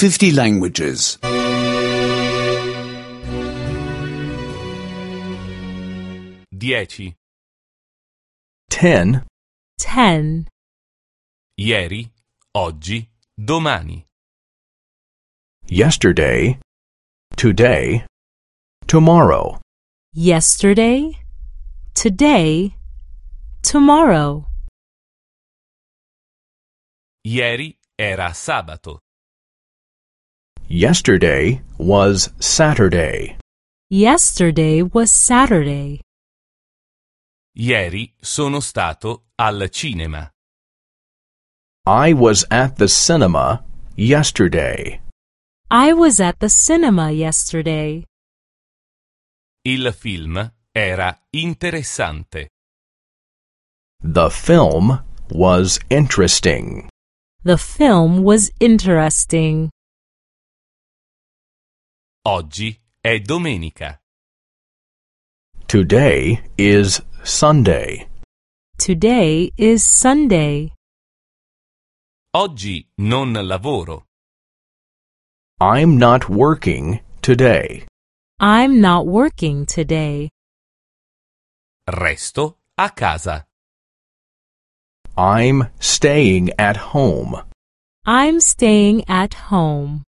50 languages. 10. 10. 10. Ieri, oggi, domani. Yesterday, today, tomorrow. Yesterday, today, tomorrow. Ieri era sabato. Yesterday was Saturday. Yesterday was Saturday. Ieri sono stato al cinema. I was at the cinema yesterday. I was at the cinema yesterday. Il film era interessante. The film was interesting. The film was interesting. Oggi è domenica. Today is Sunday. Today is Sunday. Oggi non lavoro. I'm not working today. I'm not working today. Resto a casa. I'm staying at home. I'm staying at home.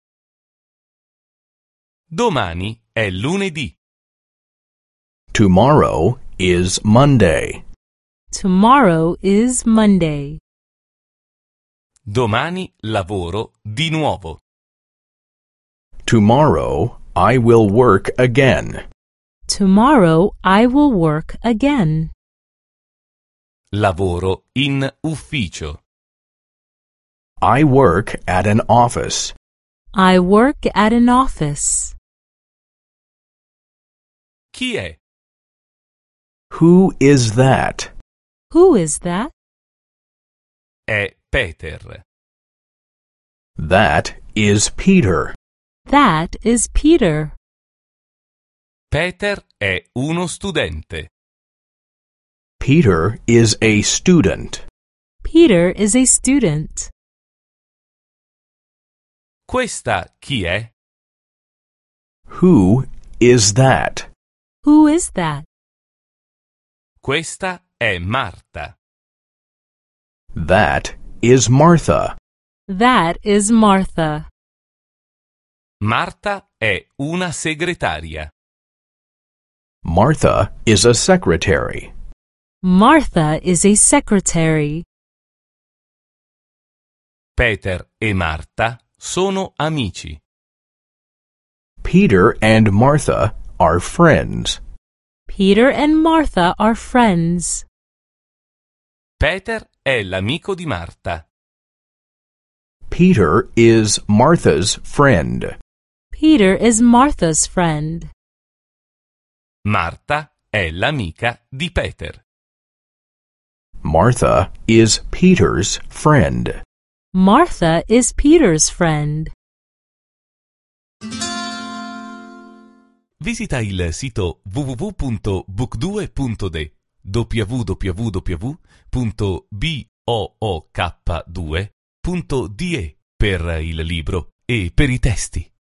Domani è lunedì. Tomorrow is Monday. Tomorrow is Monday. Domani lavoro di nuovo. Tomorrow I will work again. Tomorrow I will work again. Lavoro in ufficio. I work at an office. I work at an office. Chi è? Who is that? Who is that? È Peter. That is Peter. That is Peter. Peter è uno studente. Peter is a student. Peter is a student. Questa chi è? Who is that? Who is that? Questa è Marta. That is Martha. That is Martha. Marta è una segretaria. Martha is a secretary. Martha is a secretary. Peter e Marta sono amici. Peter and Martha are friends. Peter and Martha are friends. Peter è l'amico di Marta. Peter is Martha's friend. Peter is Martha's friend. Marta è l'amica di Peter. Martha is Peter's friend. Martha is Peter's friend. Visita il sito www.book2.de www.book2.de per il libro e per i testi.